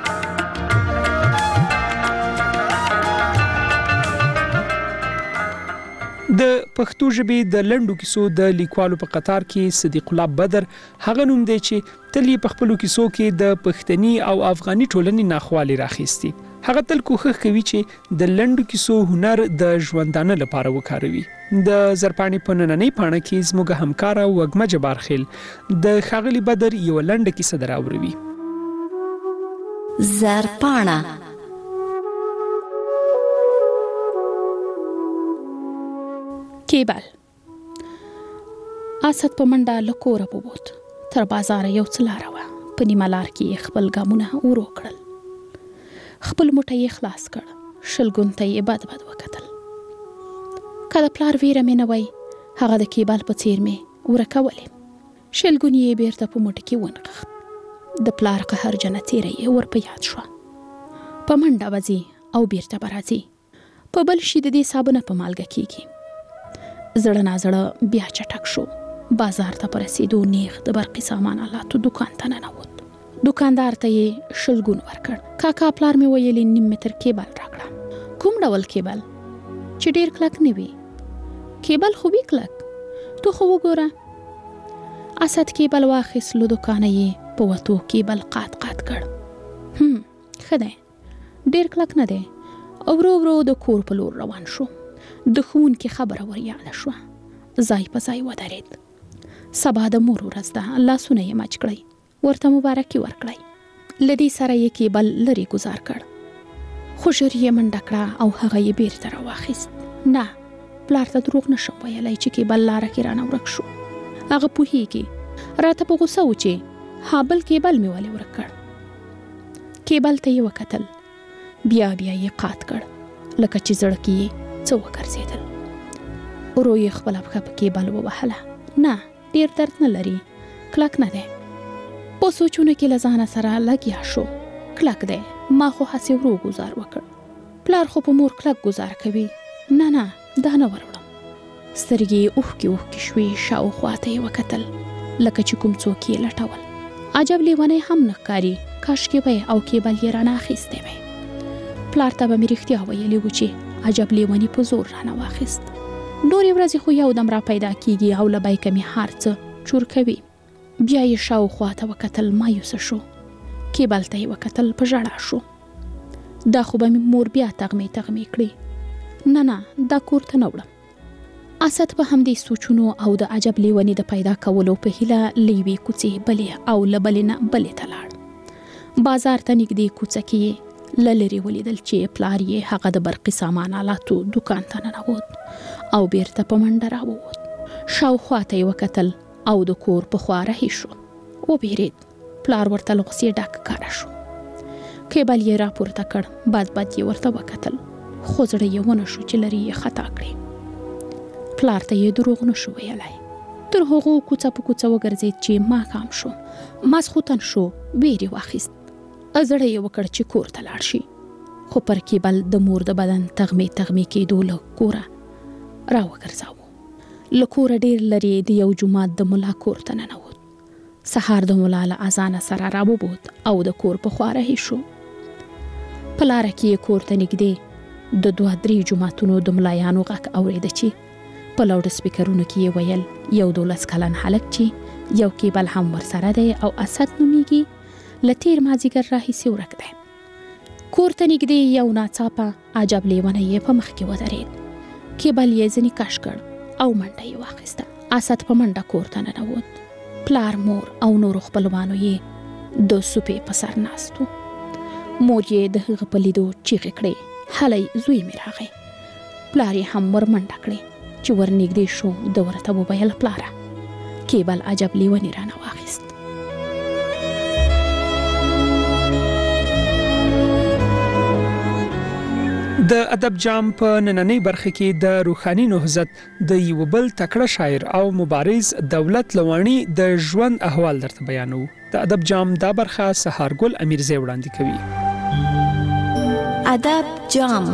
د پښتو ژبې د لنډو کیسو د لیکوالو په قطار کې صدیق الله بدر هغه نوم دی چې تل یې په خپلو کیسو کې د پښتني او افغاني ټولنې ناخوالې راخیستي. هغه تل کوښښ کوي چې د لنډو کیسو هنر د ژوندانه لپاره وکاروي. د زرپاڼې په نننۍ پاڼه کې زموږ همکاره وږمه جبارخیل د ښاغلي بدر یو لنډه کیسه دراوروي. زرپاڼه. کیبل. اسد په منډه له کوره ووت. تر بازار یو څه لاره وه. په نیمه لار کې خپل ګامونه ورو کړل. خپل موټی یې خلاص کړ. شلګون ته یې بد وکتل. که د پلار ویره مې نه وای، هغه د کیبل په څیر مې ورکولې. شلګون یې بیرته په موټي کې ونغښت. د پلار قهرجنه څیره یې ور په یاد شوه. په منډه وځي او بیرته به راځي. په بل شي د دې صابونه په مالګه کېږي. زړه نازړه بیا چټک شو. بازار ته په رسېدو نیغ د برقي سامان آلاتو دکان ته ننوت. دکاندار ته یې شلګون ورکړ. کاکا پلار مې ویلي 9 متر کیبل راکړه. کوم ډول کیبل؟ چې ډېر کلک نه وي. کیبل خو وي کلک، تو خو وګوره. اسد کیبل واخیست. له دکانه یې په وتو کیبل قات کړ. ښه دی، ډېر کلک نه دی. ورو ورو د کور په لور روان شو. د ښوونکي خبره ور یاده شوه. ځای په ځای ودرېد. سبا د مور ورځ ده، لاسونه یې مچ کړئ، ورته مبارکي ورکړئ. له دې سره یې کیبل لرې گزار کړ. خو ژر یې منډه کړه او هغه یې بیرته راواخیست. نه، پلار ته دروغ نشم ویلی چې کیبل لاره کې رانه ورک شو. هغه پوهیږي. راته په غوسه و چې ها بل کیبل مې ولې ورک کړ. کیبل ته یې وکتل. بیا یې قات کړ لکه چې زړه کې څه وګرځېدل. ورو یې خپله پښه په کیبل ووهله. نه، ډېر درد نه لري، کلک نه دی. په سوچونو کې له ځانه سره لګیا شو. کلک دی، ما خو هسې ورو ګزار وکړ. پلار خو په مور کلک گزار کوي. نه دا نه وروړم. سترګې یې اوښکې شوې. شاوخوا ته یې وکتل لکه چې کوم څوک یې لټول. عجب لیونی هم نه ښکاري. کاشکې به او کیبل یې رانه اخیستی وی. پلار ته به مې رښتیا ویلي و چې عجب لیونی په زور رانه واخیست. نورې ورځې خو یو دم را پیدا کیږي او له بیکه مې هر څه چور کوي. بیا یې شاوخوا ته وکتل، مایوسه شو. کیبل ته یې وکتل، په ژړا شو. دا خو به مې مور بیا تغمې کړي. نه دا کور ته نه وړم. اسد په همدې سوچونو او د عجب لیونې د پیدا کولو په هیله له یوې کوڅې بلې او له بلې نه بلې ته لاړ. بازار ته نږدې کوڅه کې یې له لرې ولیدل چې پلار یې هغه د برقي سامان آلاتو دکان ته ننوت او بیرته په منډه راووت. شاوخوا ته یې وکتل او د کور په خوا رهي شو. وبېرېد. پلار ورته له غوسې ډک ښکاره شو. کیبل یې راپورته کړ، بد یې ورته وکتل، خو زړه یې ونه شو چې لرې یې خطا کړي. پلار ته یې دروغ نه شو ویلی. تر هغو کوڅه په کوڅه وګرځېد چې ماښام شو. ماسخوتن شو، ویرې واخیست. زړه یې وکړ چې کور ته لاړ شي، خو پر کیبل د مور د بدن تغمې کېدو له کوره راوګرځاوه. له کوره ډېر لرې د یو جومات د ملا کور ته ننوت. سهار د ملا له اذانه سره راوبوت او د کور په خوا رهي شو. په لاره کې یې کور ته نږدې د 2-3 جوماتونو د ملایانو غږ اورېده چې په لاوډ سپیکرونو کې یې ویل یو 12 کلن هلک چې یو کیبل هم ورسره دی او اسد نومیږي، له تېر مازدیګر راهیسې ورک دی. کور ته نږدې یو ناڅاپه عجب لیونی یې په مخ کې ودرېد. کیبل یې ځینې کش کړ او منډه یې واخیسته. اسد په منډه کور ته ننوت. پلار، مور او نورو خپلوانو یې د سوپې په سر ناست و. مور یې د هغه په لیدو چیغې کړې، هلی زوی مې راغی. پلار یې هم ور منډه کړې. چې ور نږدې شو د ورته وویل، پلاره، کیبل عجب لیونی رانه واخیست. د ادب جام په نننۍ برخه کې د روحاني نهضت د یو بل تکړه شاعر او مبارز دولت لوانی د ژوند احوال درته بیانو. د ادب جام دا برخه سهارګل امیرزی وړاندې کوي. ادب جام.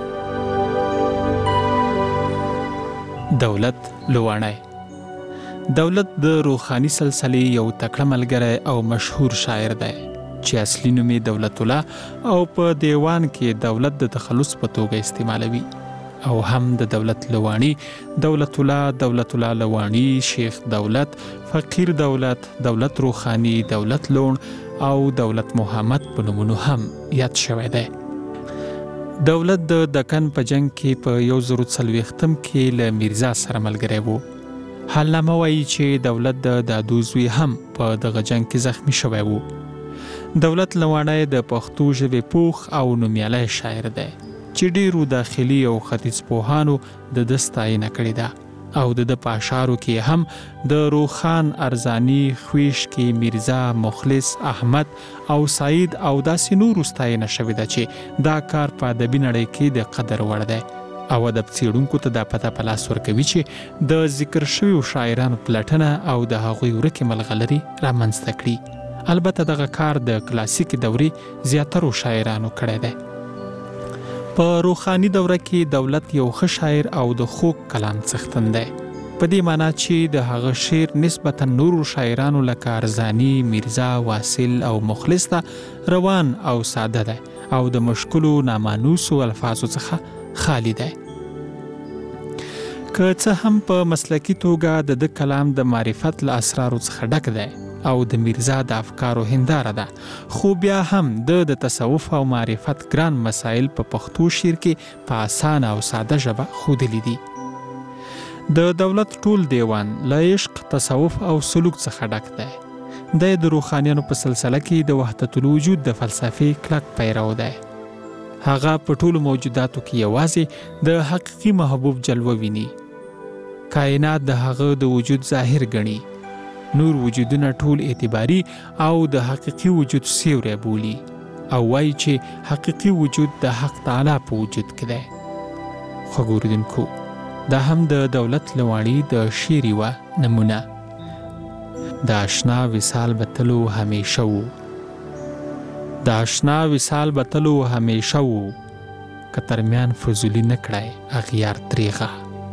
دولت لوانی. دولت د روحاني سلسلې یو تکړه ملګری او مشهور شاعر دی چې اصلي نوم یې دولت الله او په دیوان کې دولت د تخلص په توګه استعمالوي، او هم د دولت لوانی، دولت الله لوانی، شیخ دولت، فقیر دولت، دولت روحانی، دولت لون او دولت محمد په نومونو هم یاد شوی دی. دولت د دکن په جنگ کې په 1940 کې له میرزا سره ملګری وو. حالنامه وایي چې دولت د دادو زوی هم په دغه جنگ کې زخمی شوی وو. دولت لوانی د پښتو ژبې پوخ او نومیالی شاعر دی چې ډیرو داخلي او ختیځ پوهانو د ستاینه کړې ده، او د په اشعارو کې هم د روخان، ارزانی، خویشکی، میرزا، مخلص، احمد او سعید او داسې نورو ستاینه شوې ده چې دا کار په ادبي نړۍ کې د قدر وړ دی، او ادب څېړونکو ته دا پته په لاس ورکوي چې د ذکر شویو شاعرانو پلټنه او د هغوی ورکې ملغلرې رامنځته کړي. البته دغه کار د کلاسیکي دورې زیاترو شاعرانو کړی دی. په روحاني دوره کې دولت یو ښه شاعر او د خوږ کلام څښتن دی، په دې معنی چې د هغه شعر نسبتا نورو شاعرانو لکه ارزانی، میرزا، واصل او مخلص ته روان او ساده دی او د مشکلو نامانوسو الفاظو څخه خالی دی. که څه هم په مسلکي توګه د کلام د معرفت له اسرارو څخه ډک دی او د میرزا د افکارو هنداره ده، خو بیا هم د تصوف او معرفت ګران مسائل په پښتو شعر کې په اسانه او ساده ژبه ښودلي دي. د دولت ټول دیوان له عشق، تصوف او سلوک څخه ډک دی. د روحانیانو په سلسله کې د وحدت الوجود د فلسفې کلک پیرو دی. هغه په ټولو موجوداتو کې یوازې د حقیقي محبوب جلوه ویني، کائنات د هغه د وجود ظاهر ګڼي، نور وجودونه ټول اعتباري او د حقیقي وجود سیوری بولي، او وایي چې حقیقي وجود د حق تعالی په وجود کې دی. خو ګوردونکو، دا هم د دولت لوانی د شعر یوه نمونه. د آشنا وصال به تلو همیشه وو، د آشنا وصال به تلو همیشه وو، که ترمیان فضولی نه کړی اغیار دریغه.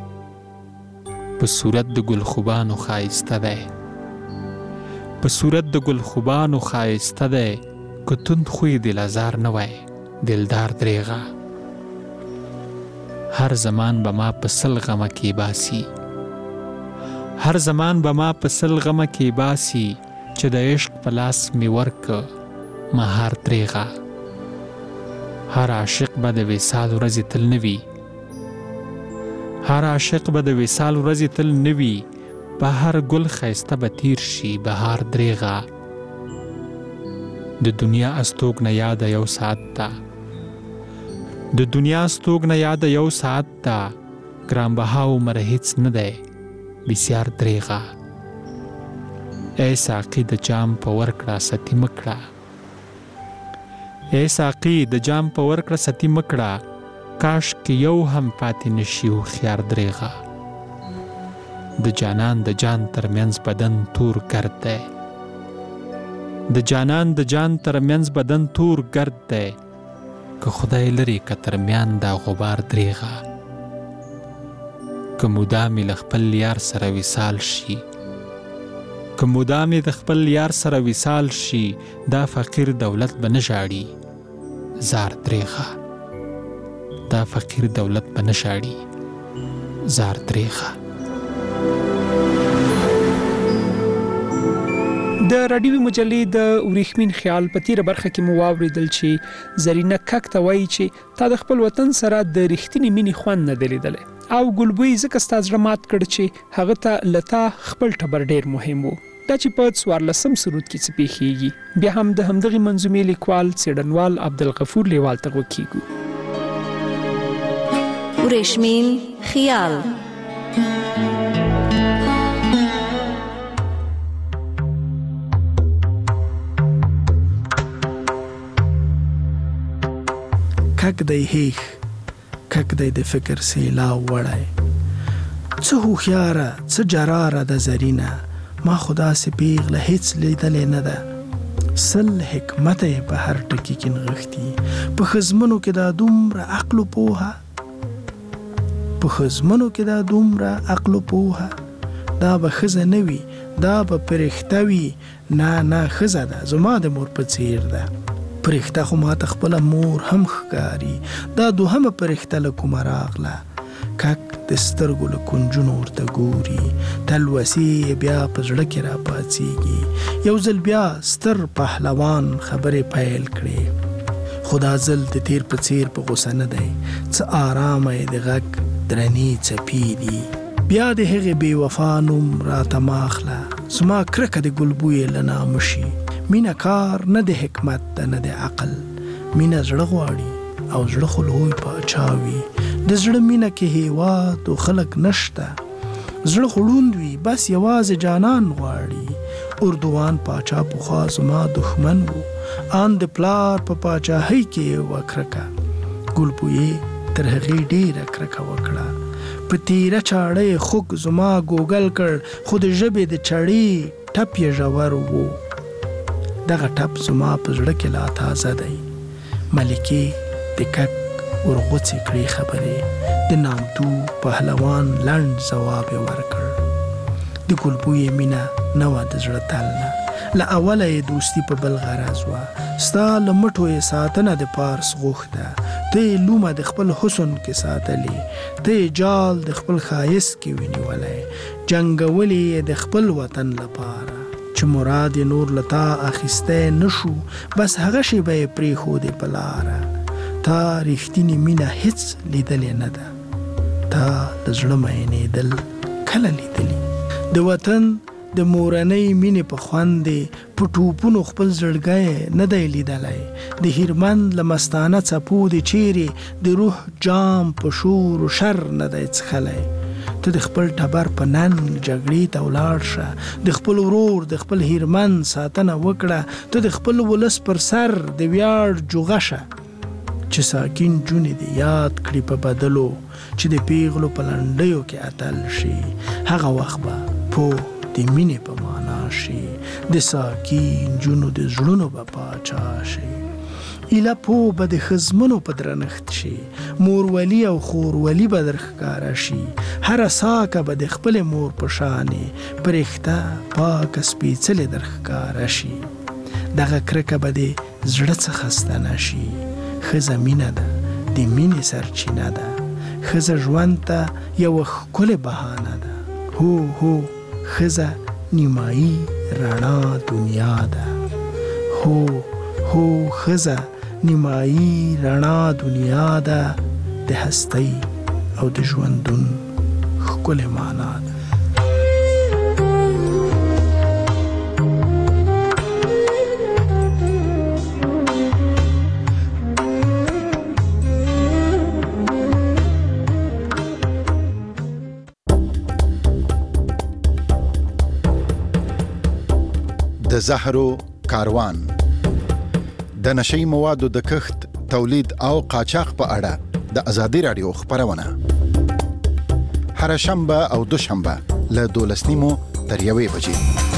په صورت د ګل خوبانو ښایسته دی، په صورت د ګل خوبانو ښایسته دی، که تند خوی دل ازار نه وای دلدار دریغه. هر زمان به ما په سل غمه کې باسي، هر زمان به ما په سل غمه کې باسي، چې د عشق په لاس مې ورکه مهار دریغه. هر عاشق به د وصال ورځې تل نه وي، هر عاشق به د وصال ورځې تل نه وي، په هر ګل ښایسته به تیر شي بهار دریغه. د دنیا استوګنه یاده یو ساعت ته، د دنیا استوګنه یاده یو ساعت ته، ګرانبها عمر هیڅ نه دی بسیار دریغه. ای ساقي د جام په ورکړه ستي مکړه، ای ساقي د جام په ورکړه ستي مکړه، کاش کې یو هم پاتې نشي هوښیار دریغه. د جانان د جان ترمنځ بدن تور ګرد دی، د جانان د جان ترمنځ بدن تور ګرد دی، که خدای لري که ترمیان دا غبار دریغه. که مدامې له خپل یار سره وصال شي، که مدامې د خپل یار سره وصال شي، دا فقیر دولت به نه ژاړي زار دریغه. دا فقیر دولت به نه ژاړي زار دریغه. د راډیوي مجلې د وریښمین خیال په تیره برخه کې مو واورېدل چې زرینه کک ته وایي چې تا د خپل وطن سره د رښتینې مینې خوند نه دی لیدلی، او ګلبوی ځکه ستا زړه مات کړ چې هغه ته له تا خپل ټبر ډېر مهم و. دا چې په 14 سرود کې څه پیښیږي، بیا هم د همدغې منظومې لیکوال څېړنوال عبدالغفور لیوال ته غوږ کیږو. وریښمین خیال. کک دی هیخ، کک دی د فکر سیلاو وړی، څه هوښیاره څه جراره د زرینه، ما خدا سي پیغله هیڅ لیدلې نه ده. سل حکمت په هر ټکی کې نغښتي، په خزمنو کې دا دومره عقل و پوهه، په خزمنو کې دا دومره عقل و پوهه، دا به ښځه نه وي دا به پرښته وي، نه نه ښځه ده زما د مور په څیر ده. پرښته خو ماته خپله مور هم ښکاري، دا دوهمه پرښته له کومه راغله. کک د سترګو له کنجونو ورته ګوري، تلوسې بیا په زړه کې را پاڅېږي. یو ځل بیا ستر پهلوان خبرې پیل کړې، خو دا ځل د تیر په څیر په غوسه نه دی، څه آرامه یې د غږ درنې څپې دي. بیا د هغې بې وفا نوم راته ماخله، زما کرکه د ګلبویې له نامه شي. مینه کار نه د حکمت ده نه د عقل، مینه زړه غواړي او زړه خو لوی پاچا وي. د زړه مینه کې هیواد او خلک نشته، زړه خو ړوند وي بس یوازې جانان غواړي. اردوان پاچا پخوا زما دښمن و، ان د پلار په پاچاهۍ کې یې وه کرکه. ګلبویې تر هغې ډېره کرکه وکړه، په تیره چاړه یې خوږ زما ګوګل کړ، خو د ژبې د چړې ټپ یې ژور و. دغه ټپ زما په زړه کې لا تازه دی. ملکې د کک ورغوڅې کړې خبرې، د نامتو پهلوان لنډ ځواب یې ورکړ. د ګلبویې مینه نه وه د زړه تل نه، له اوله یې دوستي په بل غرض وه. ستا له مټو یې ساتنه د پارس غوښته، ته یې لومه د خپل حسن کې ساتلې، ته یې جال د خپل ښایست کې ونیولی، جنګولې یې د خپل وطن لپاره. چې مراد یې نور له تا اخیستی نه شو، بس هغه شی به یې پرېښودې په لاره. تا رښتینې مینه هیڅ لیدلې نه ده، تا د زړه مینېدل کله لیدلي. د وطن د مورنۍ مینې په خوند په ټوپونو خپل زړګی نه دی لیدلی. د هیرمند له مستانه څپو د چیرې د روح جام په شور و شر نه دی څښلی. ته د خپل ټبر په ننګ جګړې ته ولاړ شه، د خپل ورور د خپل هیرمند ساتنه وکړه. ته د خپل ولس پر سر د ویاړ جوغه شه، چې ساکین جونې دې یاد کړي په بدلو، چې د پیغلو په لنډیو کې اتل شي. هغه وخت به پوه د مینې په معنا شي، د ساکین جونو د زړونو به پاچا شي. ایله پوه به د خزمنو په درنښت شي، مورولي او خورولي به در ښکاره شي. هره ساکه به د خپلې مور په شانې پرښته پاکه سپېڅلې در ښکاره شي. دغه کرکه به د زړه څخه ستنه شي. ښځه مینه ده، د مینې سرچینه ده، ښځه ژوند ته یوه ښکلې بهانه ده. هو ښځه نیمایي رڼا دنیا ده. هو ښځه نیمایي رڼا دنیا ده، د هستۍ او د ژوندون ښکلې معنا ده. د زهرو کاروان، د نشئی موادو د کښت، تولید او قاچاق په اړه د ازادي رادیو خبرونه. هر شنبه او دوشنبه له 12:30 تر 1 بجې